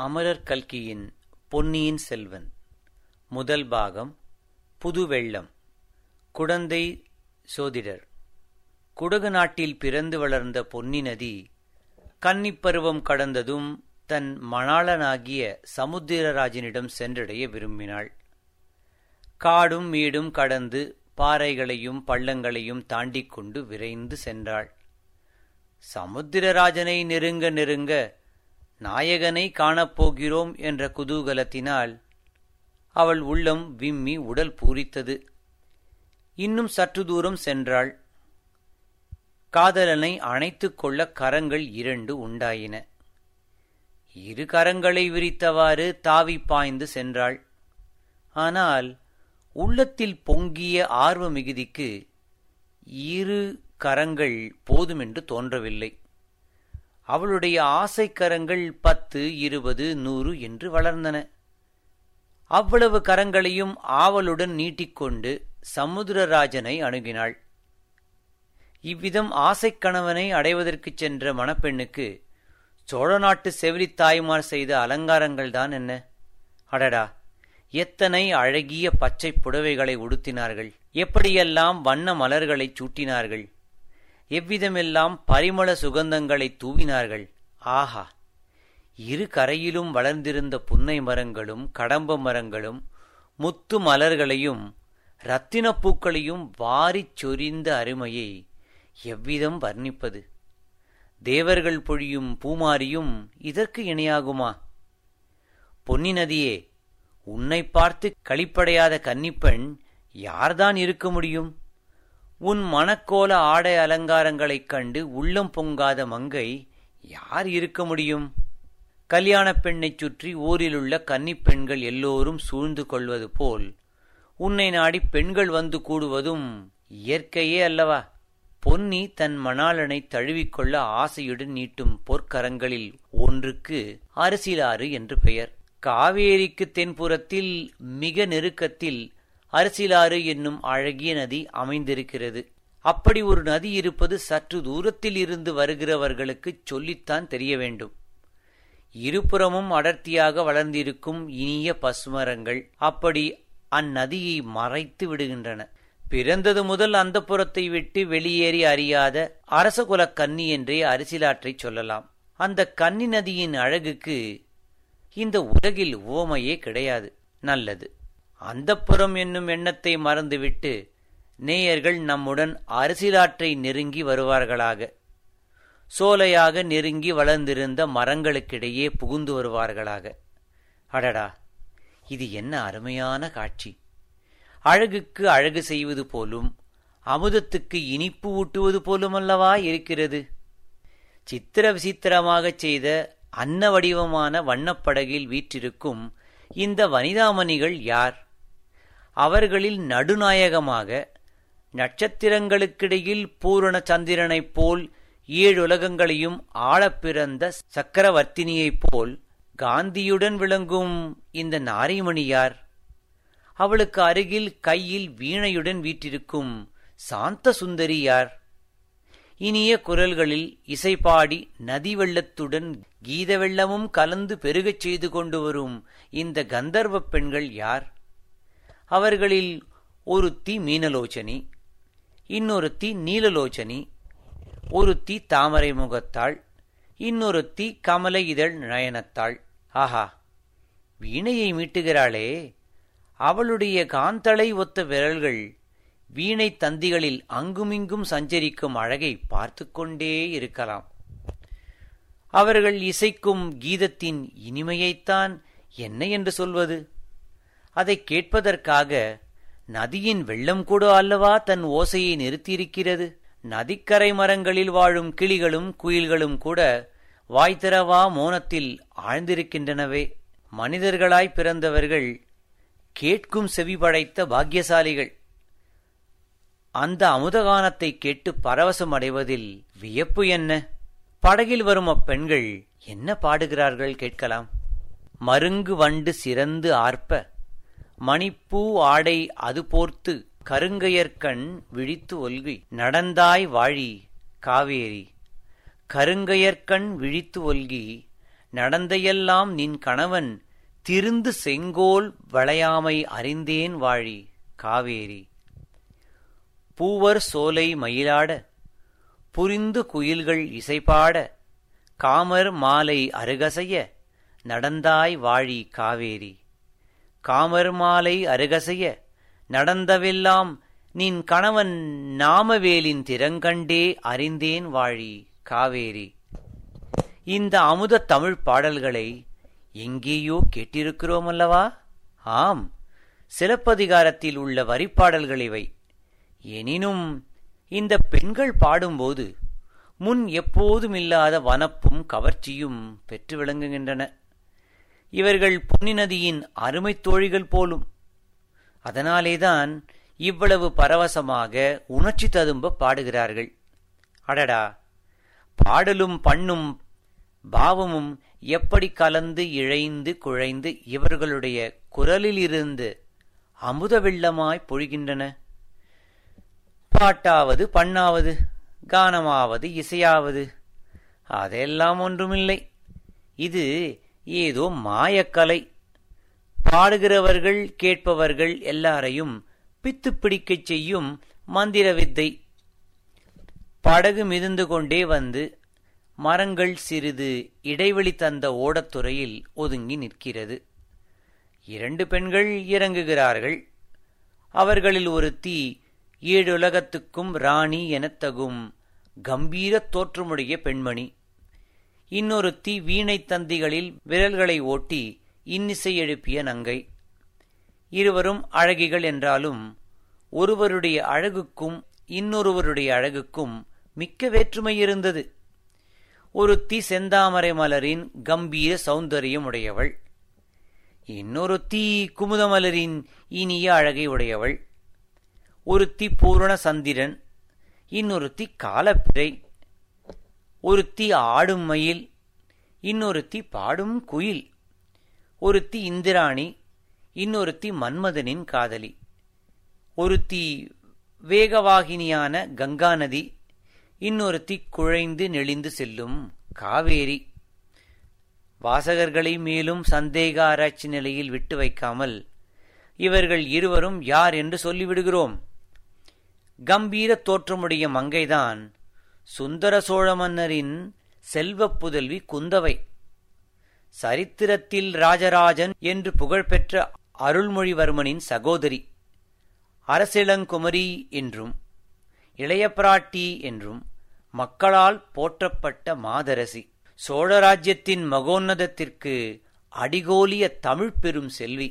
அமரர் கல்கியின் பொன்னியின் செல்வன் முதல் பாகம். புதுவெள்ளம். குடந்தை சோதிடர். குடகு நாட்டில் பிறந்து வளர்ந்த பொன்னி நதி கன்னிப்பருவம் கடந்ததும் தன் மணாளனாகிய சமுத்திரராஜனிடம் சென்றடைய விரும்பினாள். காடும் மேடும் கடந்து பாறைகளையும் பள்ளங்களையும் தாண்டிக் கொண்டு விரைந்து சென்றாள். சமுத்திரராஜனை நெருங்க நெருங்க நாயகனை காணப்போகிறோம் என்ற குதூகலத்தினால் அவள் உள்ளம் விம்மி உடல் பூரித்தது. இன்னும் சற்று தூரம் சென்றாள். காதலனை அணைத்துக் கொள்ள கரங்கள் இரண்டு உண்டாயின. இரு கரங்களை விரித்தவாறு தாவி பாய்ந்து சென்றாள். ஆனால் உள்ளத்தில் பொங்கிய ஆர்வ மிகுதிக்கு இரு கரங்கள் போதுமென்று தோன்றவில்லை. அவளுடைய ஆசை கரங்கள் 10, 20, 100 என்று வளர்ந்தன. அவ்வளவு கரங்களையும் ஆவலுடன் நீட்டிக்கொண்டு சமுத்திரராஜனை அணுகினாள். இவ்விதம் ஆசைக் கணவனை அடைவதற்குச் சென்ற மணப்பெண்ணுக்கு சோழ நாட்டு செவிலித்தாய்மார் செய்த அலங்காரங்கள்தான் என்ன! அடடா, எத்தனை அழகிய பச்சை புடவைகளை உடுத்தினார்கள்! எப்படியெல்லாம் வண்ண மலர்களை சூட்டினார்கள்! எவ்விதமெல்லாம் பரிமள சுகந்தங்களை தூவினார்கள்! ஆஹா! இரு கரையிலும் வளர்ந்திருந்த புன்னை மரங்களும் கடம்ப மரங்களும் முத்து மலர்களையும் இரத்தினப் பூக்களையும் வாரிச் சொரிந்த அருமையை எவ்விதம் வர்ணிப்பது? தேவர்கள் பொழியும் பூமாரியும் இதற்கு இணையாகுமா? பொன்னி நதியே, உன்னை பார்த்து களிப்படையாத கன்னிப்பெண் யார்தான் இருக்க முடியும்? உன் மணக்கோல ஆடை அலங்காரங்களைக் கண்டு உள்ளம் பொங்காத மங்கை யார் இருக்க முடியும்? கல்யாணப் பெண்ணைச் சுற்றி ஊரிலுள்ள கன்னிப்பெண்கள் எல்லோரும் சூழ்ந்து கொள்வது போல் உன்னை நாடி பெண்கள் வந்து கூடுவதும் இயற்கையே அல்லவா? பொன்னி தன் மணாளனை தழுவிக்கொள்ள ஆசையுடன் நீட்டும் பொற்கரங்களில் ஒன்றுக்கு அரசிலாறு என்று பெயர். காவேரிக்கு தென்புறத்தில் மிக நெருக்கத்தில் அரசிலாறு என்னும் அழகிய நதி அமைந்திருக்கிறது. அப்படி ஒரு நதி இருப்பது சற்று தூரத்தில் இருந்து வருகிறவர்களுக்கு சொல்லித்தான் தெரிய வேண்டும். இருபுறமும் அடர்த்தியாக வளர்ந்திருக்கும் இனிய பசுமரங்கள் அப்படி அந்நதியை மறைத்து விடுகின்றன. பிறந்தது முதல் அந்த புறத்தை விட்டு வெளியேறி அறியாத அரசகுல கன்னி என்றே அரசிலாற்றைச் சொல்லலாம். அந்த கன்னி நதியின் அழகுக்கு இந்த உலகில் உவமையே கிடையாது. நல்லது, அந்தப்புறம் என்னும் எண்ணத்தை மறந்துவிட்டு நேயர்கள் நம்முடன் அரசிலாற்றை நெருங்கி வருவார்களாக. சோலையாக நெருங்கி வளர்ந்திருந்த மரங்களுக்கிடையே புகுந்து வருவார்களாக. அடடா, இது என்ன அருமையான காட்சி! அழகுக்கு அழகு செய்வது போலும் அமுதத்துக்கு இனிப்பு ஊட்டுவது போலுமல்லவா இருக்கிறது. சித்திர விசித்திரமாகச் செய்த அன்ன வடிவமான வண்ணப்படகில் வீற்றிருக்கும் இந்த வனிதாமணிகள் யார்? அவர்களில் நடுநாயகமாக நட்சத்திரங்களுக்கிடையில் பூரண சந்திரனைப் போல் 7 உலகங்களையும் ஆளப்பிறந்த சக்கரவர்த்தினியைப் போல் காந்தியுடன் விளங்கும் இந்த நாரிமணி யார்? அவளுக்கு அருகில் கையில் வீணையுடன் வீற்றிருக்கும் சாந்த சுந்தரி யார்? இனிய குரல்களில் இசைப்பாடி நதி வெள்ளத்துடன் கீத வெள்ளமும் கலந்து பெருகச் செய்து கொண்டு வரும் இந்த கந்தர்வ பெண்கள் யார்? அவர்களில் ஒருத்தி மீனலோச்சனி, இன்னொருத்தி நீலலோச்சனி, ஒருத்தி தாமரை முகத்தாள், இன்னொருத்தி கமல இதழ் நயனத்தாள். ஆஹா, வீணையை மீட்டுகிறாளே, அவளுடைய காந்தளை ஒத்த விரல்கள் வீணை தந்திகளில் அங்குமிங்கும் சஞ்சரிக்கும் அழகை பார்த்து கொண்டே இருக்கலாம். அவர்கள் இசைக்கும் கீதத்தின் இனிமையைத்தான் என்ன என்று சொல்வது? அதை கேட்பதற்காக நதியின் வெள்ளம் கூட அல்லவா தன் ஓசையை நிறுத்தியிருக்கிறது. நதிக்கரை மரங்களில் வாழும் கிளிகளும் குயில்களும் கூட வாய்த்திறவா மோனத்தில் ஆழ்ந்திருக்கின்றனவே. மனிதர்களாய் பிறந்தவர்கள் கேட்கும் செவி படைத்த பாக்கியசாலிகள். அந்த அமுதகானத்தை கேட்டு பரவசம் அடைவதில் வியப்பு என்ன? படகில் வரும் அப்பெண்கள் என்ன பாடுகிறார்கள் கேட்கலாம். மருங்கு வண்டு சிறந்து ஆர்ப்ப மணிப்பூ ஆடை அது போர்த்து கருங்கையர்கண் விழித்து ஒல்கி நடந்தாய் வாழி காவேரி. கருங்கையர்கண் விழித்து ஒல்கி நடந்தையெல்லாம் நின் கணவன் திருந்து செங்கோல் வளையாமை அறிந்தேன் வாழி காவேரி. பூவர் சோலை மயிலாட புரிந்து குயில்கள் இசைபாட காமர் மாலை அருகசைய நடந்தாய் வாழி காவேரி. காமர் மாலை அருகசைய நடந்தவெல்லாம் நின் கணவன் நாமவேலின் திறங்கண்டே அறிந்தேன் வாழி காவேரி. இந்த அமுத தமிழ் பாடல்களை எங்கேயோ கேட்டிருக்கிறோம் அல்லவா? ஆம், சிலப்பதிகாரத்தில் உள்ள வரிப்பாடல்கள் இவை. எனினும் இந்த பெண்கள் பாடும்போது முன் எப்போதுமில்லாத வனப்பும் கவர்ச்சியும் பெற்று விளங்குகின்றன. இவர்கள் பொன்னி நதியின் அருமை தோழிகள் போலும். அதனாலேதான் இவ்வளவு பரவசமாக உணர்ச்சி ததும்ப பாடுகிறார்கள். அடடா, பாடலும் பண்ணும் பாவமும் எப்படி கலந்து இழைந்து குழைந்து இவர்களுடைய குரலிலிருந்து அமுத வெள்ளமாய் பொழிகின்றன. பாட்டாவது பண்ணாவது கானமாவது இசையாவது அதெல்லாம் ஒன்றுமில்லை. இது ஏதோ மாயக்கலை. பாடுகிறவர்கள் கேட்பவர்கள் எல்லாரையும் பித்து பிடிக்கச் செய்யும் மந்திர வித்தை. படகு மிதந்து கொண்டே வந்து மரங்கள் சிறிது இடைவெளி தந்த ஓடத்துறையில் ஒதுங்கி நிற்கிறது. 2 பெண்கள் இறங்குகிறார்கள். அவர்களில் ஒருத்தி 7 உலகத்துக்கும் ராணி எனத்தகும் கம்பீர தோற்றமுடைய பெண்மணி. இன்னொருத்தி வீணை தந்திகளில் விரல்களை ஓட்டி இன்னிசை எழுப்பிய நங்கை. இருவரும் அழகிகள் என்றாலும் ஒருவருடைய அழகுக்கும் இன்னொருவருடைய அழகுக்கும் மிக்க வேற்றுமை இருந்தது. ஒருத்தி செந்தாமரை மலரின் கம்பீர சௌந்தரியம் உடையவள். இன்னொருத்தி குமுதமலரின் இனிய அழகை உடையவள். ஒருத்தி பூரண சந்திரன், இன்னொருத்தி காலப்பிறை. ஒருத்தி ஆடும் மயில், இன்னொருத்தி பாடும் குயில். ஒருத்தி இந்திராணி, இன்னொருத்தி மன்மதனின் காதலி. ஒருத்தி வேகவாகினியான கங்கா நதி, இன்னொருத்தி குழைந்து நெளிந்து செல்லும் காவேரி. வாசகர்களை மேலும் சந்தேக ஆராய்ச்சி நிலையில் விட்டு வைக்காமல் இவர்கள் இருவரும் யார் என்று சொல்லிவிடுகிறோம். கம்பீர தோற்றமுடைய மங்கைதான் சுந்தர சோழ மன்னரின் செல்வப் புதல்வி குந்தவை. சரித்திரத்தில் ராஜராஜன் என்று புகழ்பெற்ற அருள்மொழிவர்மனின் சகோதரி. அரசிளங்குமரி என்றும் இளைய பிராட்டி என்றும் மக்களால் போற்றப்பட்ட மாதரசி. சோழராஜ்யத்தின் மகோன்னதத்திற்கு அடிகோலிய தமிழ் பெரும் செல்வி.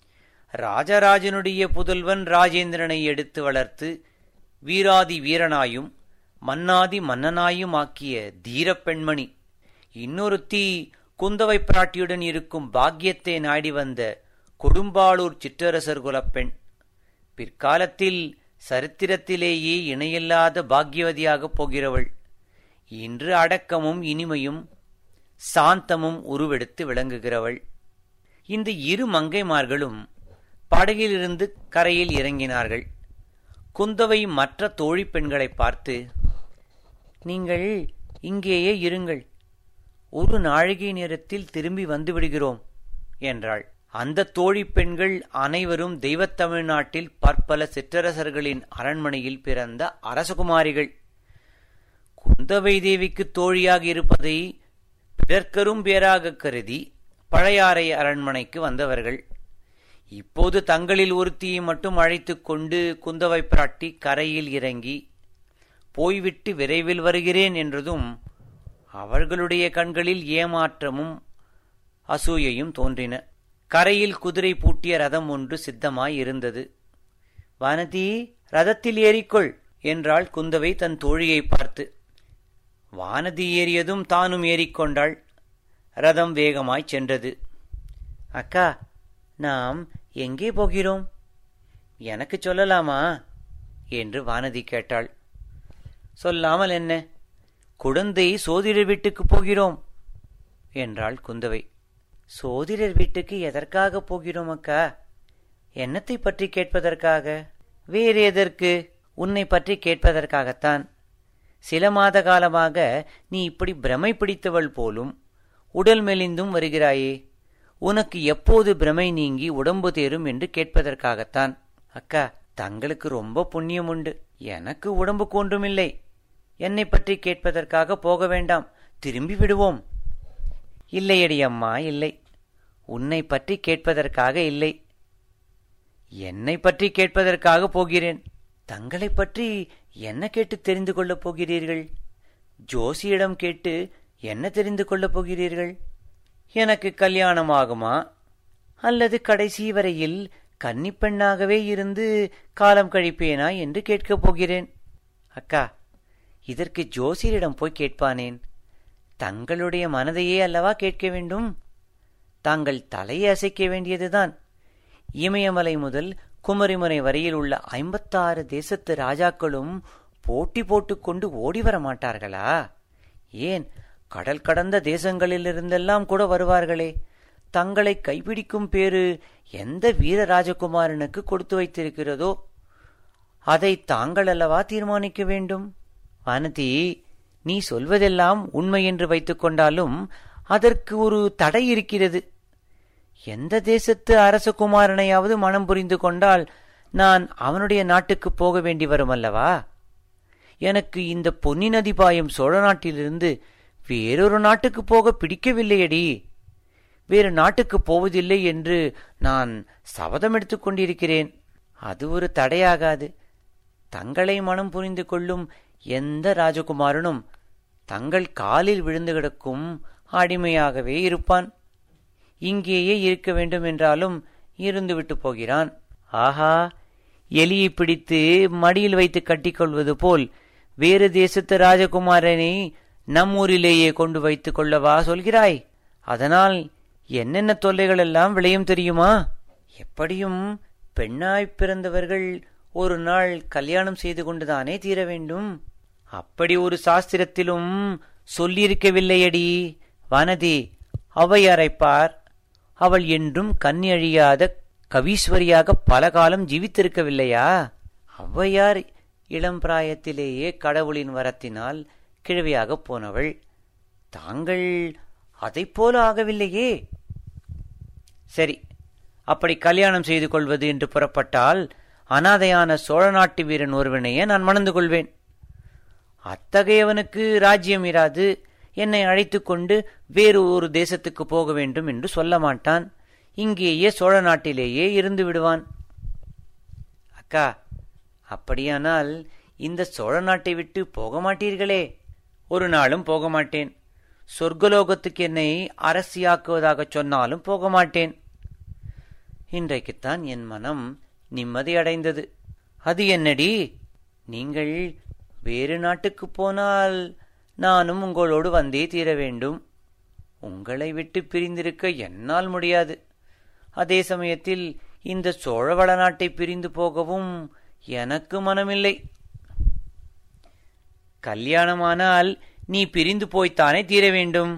ராஜராஜனுடைய புதல்வன் ராஜேந்திரனை எடுத்து வளர்த்து வீராதி வீரனாயும் மன்னாதி மன்னனாயும் ஆக்கிய தீரப் பெண்மணி. இன்னொருத்தி குந்தவை பிராட்டியுடன் இருக்கும் பாக்கியத்தை நாடி வந்த கொடும்பாளூர் சிற்றரசர் குலப்பெண். பிற்காலத்தில் சரித்திரத்திலேயே இணையில்லாத பாக்கியவதியாகப் போகிறவள். இன்று அடக்கமும் இனிமையும் சாந்தமும் உருவெடுத்து விளங்குகிறவள். இந்த 2 மங்கைமார்களும் படகிலிருந்து கரையில் இறங்கினார்கள். குந்தவை மற்ற தோழி பெண்களை பார்த்து, நீங்கள் இங்கேயே இருங்கள், ஒரு நாழிகை நேரத்தில் திரும்பி வந்து விடுகிறோம் என்றாள். அந்த தோழி பெண்கள் அனைவரும் தெய்வத்தமிழ்நாட்டில் பற்பல சிற்றரசர்களின் அரண்மனையில் பிறந்த அரசகுமாரிகள். குந்தவை தேவிக்கு தோழியாக இருப்பதை பிறர்க்கரும் பேராக கருதி பழையாறை அரண்மனைக்கு வந்தவர்கள். இப்போது தங்களில் ஒருத்தியை மட்டும் அழைத்து கொண்டு குந்தவை பிராட்டி கரையில் இறங்கி போய்விட்டு விரைவில் வருகிறேன் என்றதும் அவர்களுடைய கண்களில் ஏமாற்றமும் அசூயையும் தோன்றின. கரையில் குதிரை பூட்டிய ரதம் ஒன்று சித்தமாய் இருந்தது. வானதி, ரதத்தில் ஏறிக்கொள் என்றாள் குந்தவை தன் தோழியை பார்த்து. வானதி ஏறியதும் தானும் ஏறிக்கொண்டாள். ரதம் வேகமாய்ச் சென்றது. அக்கா, நாம் எங்கே போகிறோம்? எனக்கு சொல்லலாமா என்று வானதி கேட்டாள். சொல்லாமல் என்ன, குழந்தை சோதிடர் வீட்டுக்கு போகிறோம் என்றாள் குந்தவை. சோதிடர் வீட்டுக்கு எதற்காக போகிறோம் அக்கா? என்னத்தை பற்றி கேட்பதற்காக? வேறு எதற்கு? உன்னை பற்றி கேட்பதற்காகத்தான். சில மாத காலமாக நீ இப்படி பிரமை பிடித்தவள் போலும், உடல் மெலிந்தும் வருகிறாயே, உனக்கு எப்போது பிரமை நீங்கி உடம்பு தேரும் என்று கேட்பதற்காகத்தான். அக்கா, தங்களுக்கு ரொம்ப புண்ணியம் உண்டு. எனக்கு உடம்புக்கு ஒன்றுமில்லை. என்னை பற்றி கேட்பதற்காக போக வேண்டாம், திரும்பி விடுவோம். இல்லையடி அம்மா, இல்லை. உன்னை பற்றி கேட்பதற்காக இல்லை, என்னை பற்றி கேட்பதற்காக போகிறேன். தங்களை பற்றி என்ன கேட்டு தெரிந்து கொள்ளப் போகிறீர்கள்? ஜோசியிடம் கேட்டு என்ன தெரிந்து கொள்ளப் போகிறீர்கள்? எனக்கு கல்யாணம் ஆகுமா, அல்லது கடைசி வரையில் கன்னிப்பெண்ணாகவே இருந்து காலம் கழிப்பேனா என்று கேட்கப் போகிறேன். அக்கா, இதற்கு ஜோசியரிடம் போய் கேட்பானேன்? தங்களுடைய மனதையே அல்லவா கேட்க வேண்டும். தாங்கள் தலையை அசைக்க வேண்டியதுதான். இமயமலை முதல் குமரிமுனை வரையில் உள்ள 56 தேசத்து ராஜாக்களும் போட்டி போட்டுக்கொண்டு ஓடி வர மாட்டார்களா? ஏன், கடல் கடந்த தேசங்களிலிருந்தெல்லாம் கூட வருவார்களே. தங்களை கைப்பிடிக்கும் பேரு எந்த வீர ராஜகுமாரனுக்கு கொடுத்து வைத்திருக்கிறதோ அதை தாங்கள் அல்லவா தீர்மானிக்க வேண்டும். வானதி, நீ சொல்வதெல்லாம் உண்மை என்று வைத்துக் கொண்டாலும் அதற்கு ஒரு தடை இருக்கிறது. எந்த தேசத்து அரசகுமாரனையாவது மனம் புரிந்து கொண்டால் நான் அவனுடைய நாட்டுக்கு போக வேண்டி வரும் அல்லவா? எனக்கு இந்த பொன்னி நதி பாயும் சோழ நாட்டிலிருந்து வேறொரு நாட்டுக்கு போக பிடிக்கவில்லையடி. வேறு நாட்டுக்கு போவதில்லை என்று நான் சபதம் எடுத்துக் கொண்டிருக்கிறேன். அது ஒரு தடையாகாது. தங்களை மனம் புரிந்து கொள்ளும் எந்த ராஜகுமாரனும் தங்கள் காலில் விழுந்து கிடக்கும் அடிமையாகவே இருப்பான். இங்கேயே இருக்க வேண்டும் என்றாலும் இருந்துவிட்டு போகிறான். ஆஹா, எலியை பிடித்து மடியில் வைத்து கட்டிக்கொள்வது போல் வேறு தேசத்து ராஜகுமாரனை நம் ஊரிலேயே கொண்டு வைத்துக் கொள்ளவா சொல்கிறாய்? அதனால் என்னென்ன தொல்லைகள் எல்லாம் விளையும் தெரியுமா? எப்படியும் பெண்ணாய்ப் பிறந்தவர்கள் ஒரு நாள் கல்யாணம் செய்து கொண்டுதானே தீர வேண்டும். அப்படி ஒரு சாஸ்திரத்திலும் சொல்லியிருக்கவில்லையடி. வானதி, ஔவையாரைப்பார். அவள் என்றும் கண்ணி அழியாத கவீஸ்வரியாக பல காலம் ஜீவித்திருக்கவில்லையா? ஔவையார் இளம் பிராயத்திலேயே கடவுளின் வரத்தினால் கிழவியாகப் போனவள். தாங்கள் அதைப் போல ஆகவில்லையே. சரி, அப்படி கல்யாணம் செய்து கொள்வது என்று புறப்பட்டால் அனாதையான சோழ நாட்டு வீரன் ஒருவனையே நான் மணந்து கொள்வேன். அத்தகையவனுக்கு ராஜ்யம் இராது. என்னை அழைத்து கொண்டு வேறு ஒரு தேசத்துக்கு போக வேண்டும் என்று சொல்ல மாட்டான். இங்கேயே சோழ நாட்டிலேயே இருந்து விடுவான். அக்கா, அப்படியானால் இந்த சோழ நாட்டை விட்டு போக மாட்டீர்களே? ஒரு நாளும் போக மாட்டேன். சொர்க்கலோகத்துக்கு என்னை அரசியாக்குவதாக சொன்னாலும் போக மாட்டேன். இன்றைக்குத்தான் என் மனம் நிம்மதி அடைந்தது. அது என்னடி? நீங்கள் வேறு நாட்டுக்கு போனால் நானும் உங்களோடு வந்தே தீர வேண்டும். உங்களை விட்டு பிரிந்திருக்க என்னால் முடியாது. அதே சமயத்தில் இந்த சோழவள நாட்டை பிரிந்து போகவும் எனக்கு மனமில்லை. கல்யாணமானால் நீ பிரிந்து போய்த்தானே தீர வேண்டும்.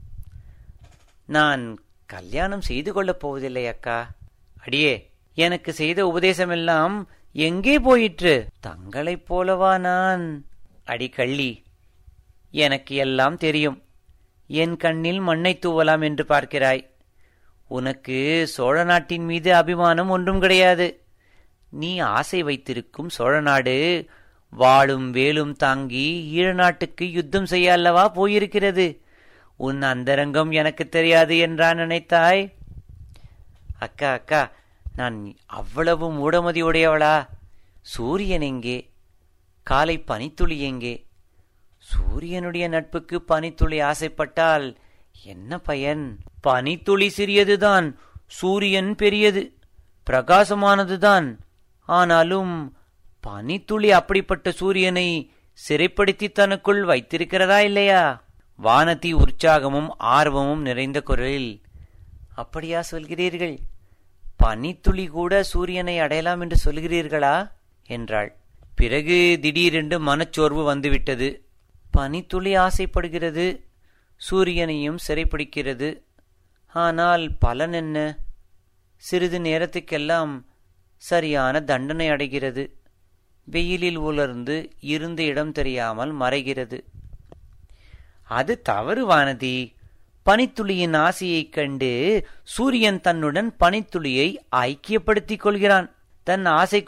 நான் கல்யாணம் செய்து கொள்ளப் போவதில்லை அக்கா. அடியே, எனக்கு செய்த உபதேசமெல்லாம் எங்கே போயிற்று? தங்களைப் போலவா நான்? அடி கள்ளி, எனக்கு எல்லாம் தெரியும். என் கண்ணில் மண்ணை தூவலாம் என்று பார்க்கிறாய். உனக்கு சோழ நாட்டின் மீது அபிமானம் ஒன்றும் கிடையாது. நீ ஆசை வைத்திருக்கும் சோழ நாடு வாளும் வேலும் தாங்கி ஈழ நாட்டுக்கு யுத்தம் செய்ய அல்லவா போயிருக்கிறது. உன் அந்தரங்கம் எனக்கு தெரியாது என்றா நினைத்தாய்? அக்கா அக்கா, நான் அவ்வளவு மூடமதி உடையவளா? சூரியன் எங்கே? காலை பனித்துளி எங்கே? சூரியனுடைய நட்புக்கு பனித்துளி ஆசைப்பட்டால் என்ன பயன்? பனித்துளி சிறியதுதான், சூரியன் பெரியது, பிரகாசமானதுதான். ஆனாலும் பனித்துளி அப்படிப்பட்ட சூரியனை சிறைப்படுத்தி தனக்குள் வைத்திருக்கிறதா இல்லையா? வானதி உற்சாகமும் ஆர்வமும் நிறைந்த குரலில், அப்படியா சொல்கிறீர்கள்? பனித்துளி கூட சூரியனை அடையலாம் என்று சொல்கிறீர்களா என்றாள். பிறகு திடீரென்று மனச்சோர்வு வந்துவிட்டது. பனித்துளி ஆசைப்படுகிறது, சூரியனையும் சிறைப்பிடிக்கிறது. ஆனால் பலன் என்ன? சிறிது நேரத்துக்கெல்லாம் சரியான தண்டனை அடைகிறது. வெயிலில் உலர்ந்து இருந்த இடம் தெரியாமல் மறைகிறது. அது தவறு வானதி. பனித்துளியின் ஆசையைக் கண்டு சூரியன் தன்னுடன் பனித்துளியை ஐக்கியப்படுத்திக் கொள்கிறான். தன்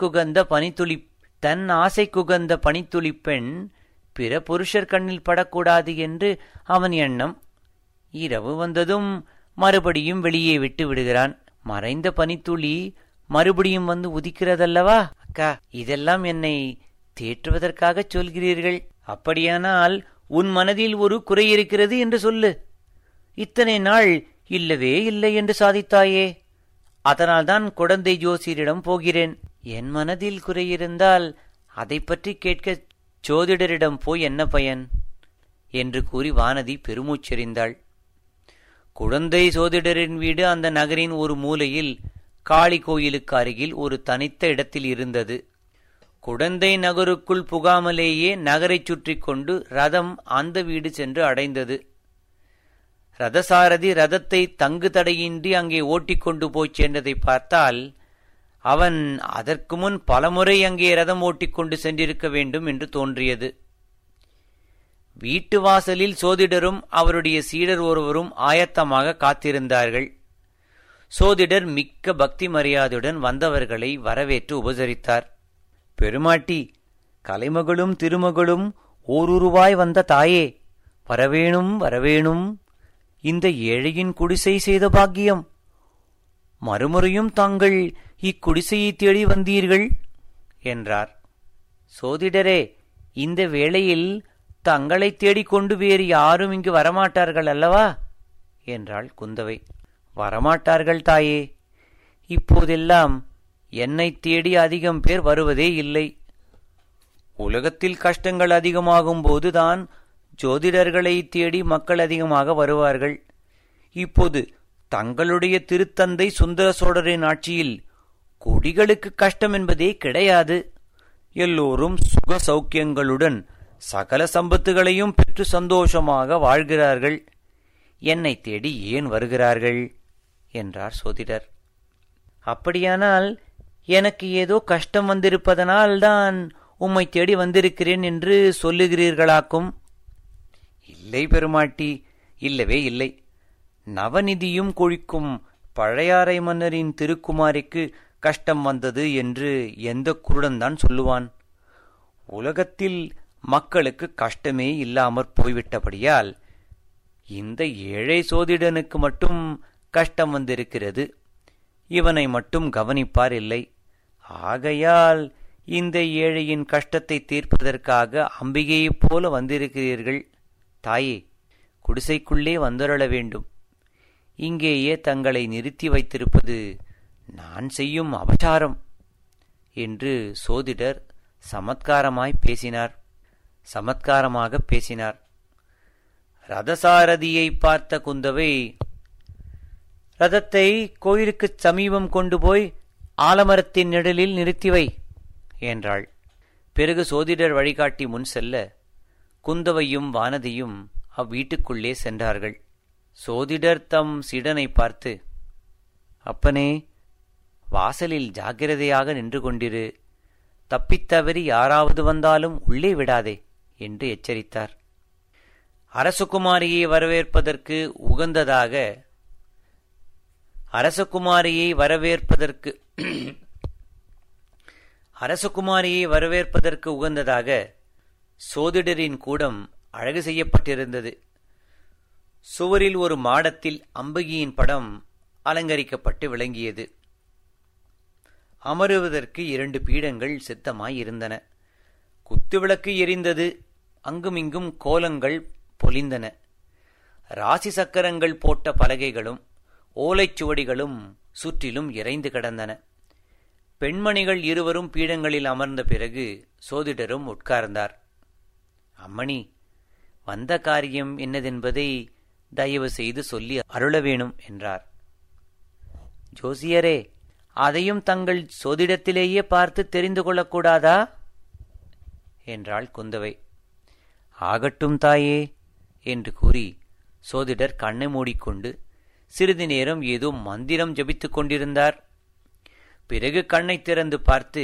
ஆசைக்குகந்த பனித்துளி பெண் பிற புருஷர் கண்ணில் படக்கூடாது என்று அவன் எண்ணம். இரவு வந்ததும் மறுபடியும் வெளியே விட்டு விடுகிறான். மறைந்த பனித்துளி மறுபடியும் வந்து உதிக்கிறதல்லவா? அக்கா, இதெல்லாம் என்னை தேற்றுவதற்காக சொல்கிறீர்கள். அப்படியானால் உன் மனதில் ஒரு குறை இருக்கிறது என்று சொல்லு. இத்தனை நாள் இல்லவே இல்லை என்று சாதித்தாயே. அதனால்தான் குடந்தை ஜோசியரிடம் போகிறேன். என் மனதில் குறை இருந்தால் அதை பற்றி கேட்க ஜோதிடரிடம் போய் என்ன பயன் என்று கூறி வானதி பெருமூச்செறிந்தாள். குடந்தை சோதிடரின் வீடு அந்த நகரின் ஒரு மூலையில் காளி கோயிலுக்கு அருகில் ஒரு தனித்த இடத்தில் இருந்தது. குடந்தை நகருக்குள் புகாமலேயே நகரை சுற்றி கொண்டு ரதம் அந்த வீடு சென்று அடைந்தது. ரதசாரதி ரதத்தை தங்கு தடையின்றி அங்கே ஓட்டிக்கொண்டு போய் சேர்ந்ததை பார்த்தால் அவன் அதற்கு முன் பலமுறை அங்கே ரதம் ஓட்டிக்கொண்டு சென்றிருக்க வேண்டும் என்று தோன்றியது. வீட்டு வாசலில் சோதிடரும் அவருடைய சீடர் ஒருவரும் ஆயத்தமாக காத்திருந்தார்கள். சோதிடர் மிக்க பக்தி மரியாதையுடன் வந்தவர்களை வரவேற்று உபசரித்தார். பெருமாட்டி, கலைமகளும் திருமகளும் ஓருருவாய் வந்த தாயே, வரவேணும் வரவேணும். இந்த ஏழையின் குடிசை செய்த பாக்கியம். மறுமுறையும் தாங்கள் இக்குடிசையை தேடி வந்தீர்கள் என்றார். சோதிடரே, இந்த வேளையில் தங்களை தேடிக்கொண்டு வேறு யாரும் இங்கு வரமாட்டார்கள் அல்லவா என்றாள் குந்தவை. வரமாட்டார்கள் தாயே. இப்போதெல்லாம் என்னை தேடி அதிகம் பேர் வருவதே இல்லை. உலகத்தில் கஷ்டங்கள் அதிகமாகும் போதுதான் ஜோதிடர்களை தேடி மக்கள் அதிகமாக வருவார்கள். இப்போது தங்களுடைய திருத்தந்தை சுந்தர சோழரின் ஆட்சியில் குடிகளுக்கு கஷ்டம் என்பதே கிடையாது. எல்லோரும் சுக சௌக்கியங்களுடன் சகல சம்பத்துகளையும் பெற்று சந்தோஷமாக வாழ்கிறார்கள். என்னை தேடி ஏன் வருகிறார்கள் என்றார் சோதிடர். அப்படியானால் எனக்கு ஏதோ கஷ்டம் வந்திருப்பதனால் தான் உம்மை தேடி வந்திருக்கிறேன் என்று சொல்லுகிறீர்களாக்கும். இல்லை பெருமாட்டி, இல்லவே இல்லை. நவநிதியும் கொழிக்கும் பழையாறை மன்னரின் திருக்குமாரிக்கு கஷ்டம் வந்தது என்று எந்த குருடன்தான் சொல்லுவான்? உலகத்தில் மக்களுக்கு கஷ்டமே இல்லாமற் போய்விட்டபடியால் இந்த ஏழை சோதிடனுக்கு மட்டும் கஷ்டம் வந்திருக்கிறது. இவனை மட்டும் கவனிப்பார் இல்லை. ஆகையால் இந்த ஏழையின் கஷ்டத்தை தீர்ப்பதற்காக அம்பிகையைப் போல வந்திருக்கிறீர்கள். தாயே, குடிசைக்குள்ளே வந்தருள வேண்டும். இங்கேயே தங்களை நிறுத்தி வைத்திருப்பது நான் செய்யும் அபசாரம் என்று சோதிடர் சமத்காரமாக பேசினார். ரதசாரதியை பார்த்த குந்தவை, ரதத்தை கோயிலுக்கு சமீபம் கொண்டு போய் ஆலமரத்தின் நிழலில் நிறுத்திவை என்றாள். பிறகு சோதிடர் வழிகாட்டி முன் செல்ல குந்தவையும் வானதியும் அவ்வீட்டுக்குள்ளே சென்றார்கள். சோதிடர் தம் சீடனை பார்த்து, அப்பனே, வாசலில் ஜாக்கிரதையாக நின்று கொண்டிரு. தப்பித்தவறி யாராவது வந்தாலும் உள்ளே விடாதே என்று எச்சரித்தார். அரசகுமாரியை வரவேற்பதற்கு உகந்ததாக சோதிடரின் கூடம் அழகு செய்யப்பட்டிருந்தது. சுவரில் ஒரு மாடத்தில் அம்பிகையின் படம் அலங்கரிக்கப்பட்டு விளங்கியது. அமருவதற்கு 2 பீடங்கள் சித்தமாயிருந்தன. குத்துவிளக்கு எரிந்தது. அங்குமிங்கும் கோலங்கள் பொலிந்தன. ராசி சக்கரங்கள் போட்ட பலகைகளும் ஓலைச்சுவடிகளும் சுற்றிலும் இறைந்து கிடந்தன. பெண்மணிகள் இருவரும் பீடங்களில் அமர்ந்த பிறகு சோதிடரும் உட்கார்ந்தார். அம்மணி, வந்த காரியம் என்னதென்பதை தயவு செய்து சொல்லி அருள வேணும் என்றார். ஜோசியரே, அதையும் தங்கள் சோதிடத்திலேயே பார்த்து தெரிந்து கொள்ளக்கூடாதா என்றாள் குந்தவை. ஆகட்டும் தாயே என்று கூறி சோதிடர் கண்ணை மூடிக்கொண்டு சிறிது நேரம் ஏதோ மந்திரம் ஜபித்துக் கொண்டிருந்தார். பிறகு கண்ணை திறந்து பார்த்து,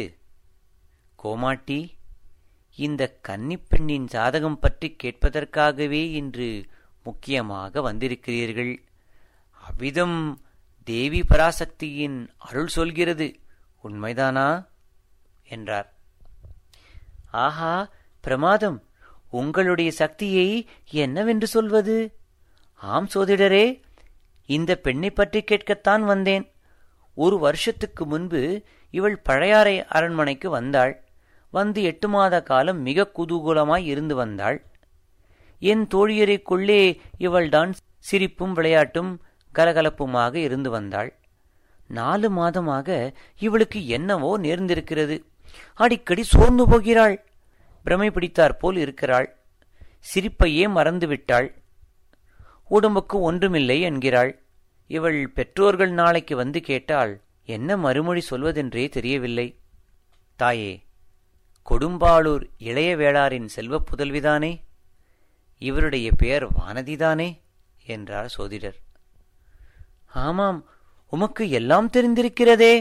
கோமாட்டி, இந்த கன்னிப்பெண்ணின் ஜாதகம் பற்றி கேட்பதற்காகவே இன்று முக்கியமாக வந்திருக்கிறீர்கள். அவ்விதம் தேவி பராசக்தியின் அருள் சொல்கிறது, உண்மைதானா என்றார். ஆஹா, பிரமாதம்! உங்களுடைய சக்தியை என்னவென்று சொல்வது? ஆம் சோதிடரே, இந்த பெண்ணை பற்றி கேட்கத்தான் வந்தேன். 1 வருஷத்துக்கு முன்பு இவள் பழையாறை அரண்மனைக்கு வந்தாள். வந்து 8 மாத காலம் மிக குதூகூலமாய் இருந்து வந்தாள். என் தோழியரைக்குள்ளே இவள்தான் சிரிப்பும் விளையாட்டும் கலகலப்புமாக இருந்து வந்தாள். 4 மாதமாக இவளுக்கு என்னவோ நேர்ந்திருக்கிறது. அடிக்கடி சோர்ந்து போகிறாள். பிரமை பிடித்தாற்போல் இருக்கிறாள். சிரிப்பையே மறந்துவிட்டாள். உடம்புக்கு ஒன்றுமில்லை என்கிறாள். இவள் பெற்றோர்கள் நாளைக்கு வந்து கேட்டால் என்ன மறுமொழி சொல்வதென்றே தெரியவில்லை. தாயே, கொடும்பாளூர் இளைய வேளாரின் செல்வப் புதல்விதானே? இவருடைய பெயர் வானதிதானே என்றார் சோதிடர். ஆமாம், உமக்கு எல்லாம் தெரிந்திருக்கிறதே.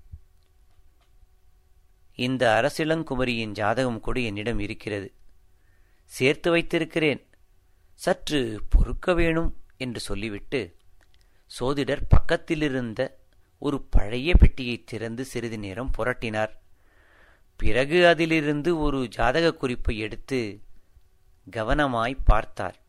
இந்த அரசிளங்குமரியின் ஜாதகம் கூட என்னிடம் இருக்கிறது. சேர்த்து வைத்திருக்கிறேன். சற்று பொறுக்க வேணும் என்று சொல்லிவிட்டு சோதிடர் பக்கத்திலிருந்த ஒரு பழைய பெட்டியை திறந்து சிறிது நேரம் புரட்டினார். பிறகு அதிலிருந்து ஒரு ஜாதக குறிப்பை எடுத்து கவனமாய் பார்த்தார்.